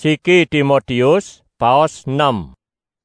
Siki Timotius paos 6.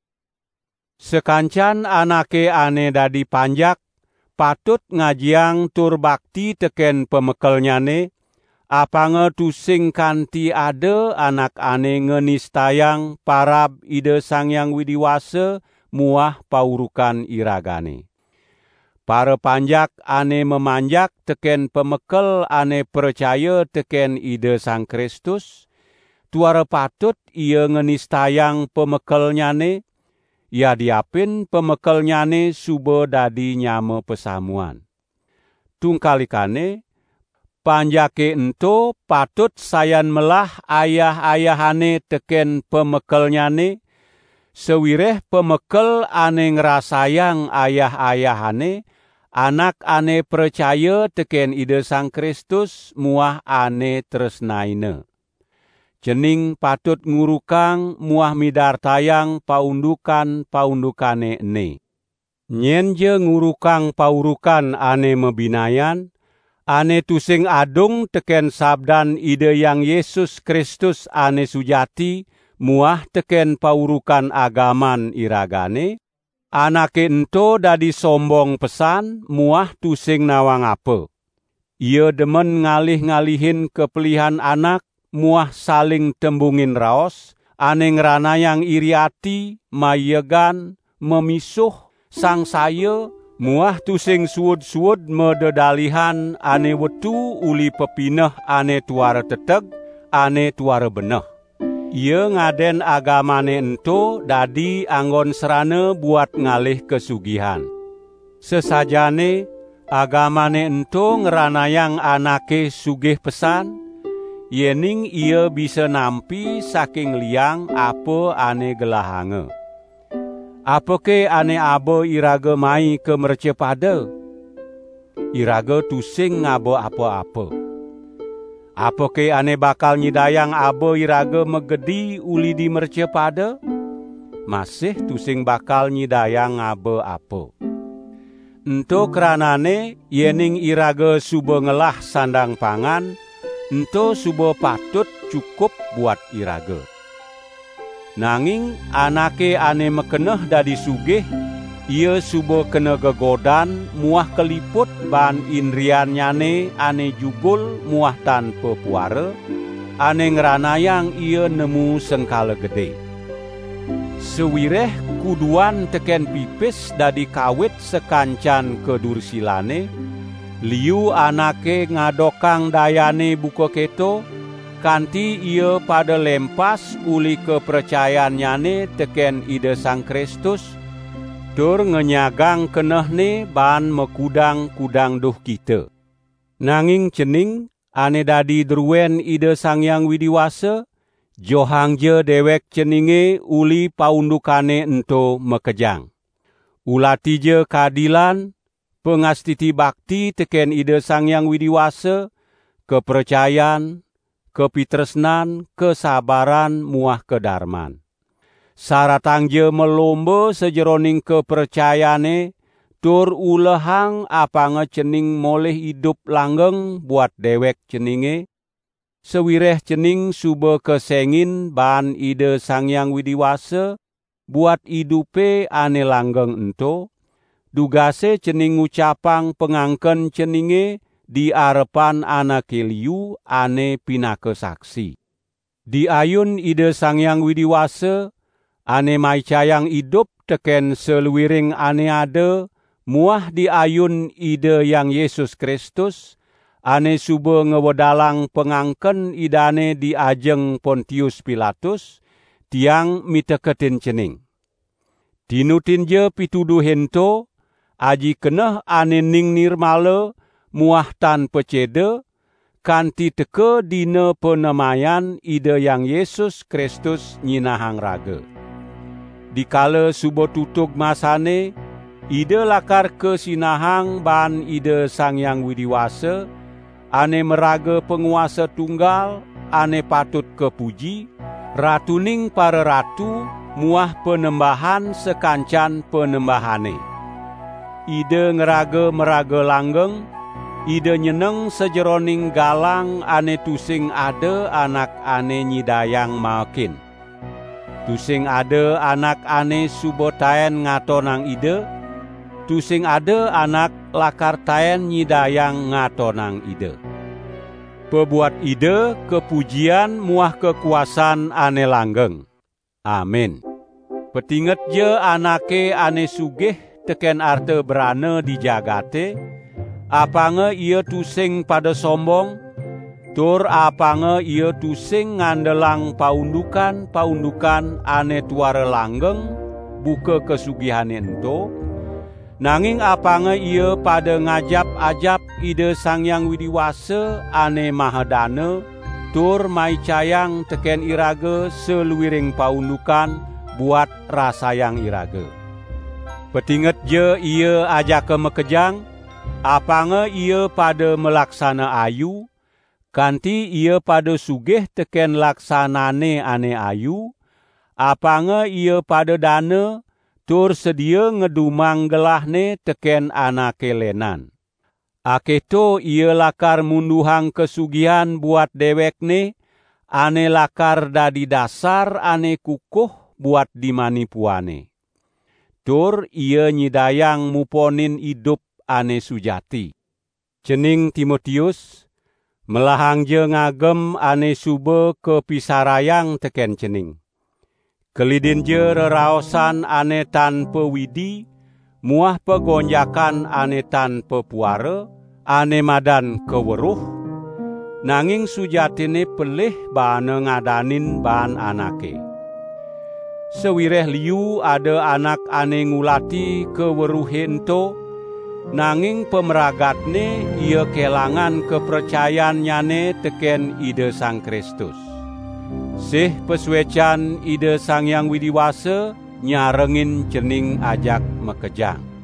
Sekancan anake ane dadi panjak, patut ngajiang tur bakti teken pemekelnyane, apanga tusing kanti ade anak ane ngenistayang parab Ida Sang Hyang Widiwasa muah paurukan iragane. Para panjak ane memanjak teken pemekel ane percaya teken Ida Sang Kristus, tuara patut ia ngenistayang pemekelnyane, ia diapin pemekelnyane suba dadi nyama pesamuan. Tungkalikane, panjake ento patut sayan melah ayah-ayahane teken pemekelnyane, sewireh pemekel ane ngerasayang ayah-ayahane, anak ane percaya teken Ida Sang Kristus muah ane tresnaine. Cening patut ngurukang muah midartayang paundukan-paundukane ene. Nyen je ngurukang paurukan ane mebinayan, ane tusing adung teken sabdan Ida Yang Yesus Kristus ane sujati, muah teken paurukan agaman iragane, anake ento dadi sombong pesan, muah tusing nawang apa. Ia demen ngalih-ngalihin kepelihan anak, muah saling tembungin raos, ane ngranayang iri ati, mayegan, memisuh, sangsaya, muah tusing suud-suud mededalihan ane wetu uli pepineh ane tuara teteg, ane tuara beneh. Ia ngaden agamane ento dadi anggon serana buat ngalih kesugihan. Sesajane agamane ento ngranayang anake sugih pesan, yening ia bisa nampi saking liang apa ane gelahange. Apake ane abo iraga mai ke mercepada? Iraga tusing ngabo apa-apa. Apake ane bakal nyidayang abo iraga megedi uli di mercepada? Masih tusing bakal nyidayang ngabo apa. Ento kranane yening iraga suba ngelah sandang pangan, ento suba patut cukup buat iraga. Nanging anake ane mekeneh dadi sugih, ia suba kena gegodan muah keliput ban indrianyane ane jugul muah tanpa puara, ane ngranayang ia nemu sengkala gede. Sewireh kuduan teken pipis dadi kawit sekancan kedursilane, liu anake ngadokang dayane buka keto, kanti ia pada lempas uli kepercayaannyane teken Ida Sang Kristus, tur ngenyagang kenehne ban mekudang-kudang duh kita. Nanging cening ane dadi druen Ida Sang Hyang Widiwasa, johangje dewek ceninge uli paundukane ento mekejang. Ulatije keadilan, pengastiti bakti teken Ida Sang Hyang Widiwasa, kepercayaan, kepitresnan, kesabaran, muah kedarman. Saratangje melomba sejeroning kepercayaane, tur ulehang apanga cening moleh hidup langgeng buat dewek ceninge, sewireh cening suba kesengin ban Ida Sang Hyang Widiwasa, buat hidupe ane langgeng ento, dugase cening ngucapang pengangken ceninge di arepan anake liu ane pinake saksi. Di ayun Ida Sang Hyang Widiwasa, ane maicayang idup teken seluwiring ane ada, muah di ayun Ida Yang Yesus Kristus, ane suba ngewedalang pengangken idane di ajeng Pontius Pilatus, tiang miteketin cening. Dinutin je pituduh hento, aji keneh ane ning nirmala, muah tan pecede, kanti teke dina penemayan Ida Yang Yesus Kristus nyinahang raga. Dikala suba tutug masane, Ida lakar kesinahang ban Ida Sang Hyang Widiwasa, ane meraga penguasa tunggal, ane patut kepuji, ratuning para ratu, muah penembahan sekancan penembahane. Ida ngeraga meraga langgeng, ide nyeneng sejeroning galang ane tusing ade anak ane nyidayang makin. Tusing ade anak ane subotaen ngatonang ide, tusing ade anak lakar taen nyidayang ngatonang ide. Pebuat ide kepujian muah kekuasaan ane langgeng. Amin. Petinget je anake ane sugih teken arte berane di jagate, apange ia tusing pada sombong, tur apange ia tusing ngandelang paundukan ane tuare langgeng, buka kesugihan ento, nanging apange ia pada ngajap-ajap ide Sang Hyang Widiwasa ane mahadana, tur maicayang teken irage seluwiring paundukan buat rasayang irage. Petinget je ia ajak ke mekejang, apange ia pada melaksana ayu, kanti ia pada sugih teken laksanane ane ayu, apange ia pada dana, tur sedia ngedumang gelahne teken anake lenan. Aketo ia lakar munduhang kesugihan buat dewekne, ane lakar dadi dasar ane kukuh buat dimanipuane. Tur ia nyidayang muponin idup ane sujati. Cening Timotius, melahang je ngagem ane sube kepisarayang teken cening. Kelidin je reraosan ane tanpa widi, muah pegonjakan ane tanpa puara, ane madan keweruh, nanging sujatine pelih bana ngadanin ban anake. Sewireh liu ada anak ane ngulati keweruhento, nanging pemeragatne ia kelangan kepercayaan nyane teken ide Sang Kristus. Sih pesuecan ide Sang Hyang Widiwasa nyarengin cening ajak mekejang.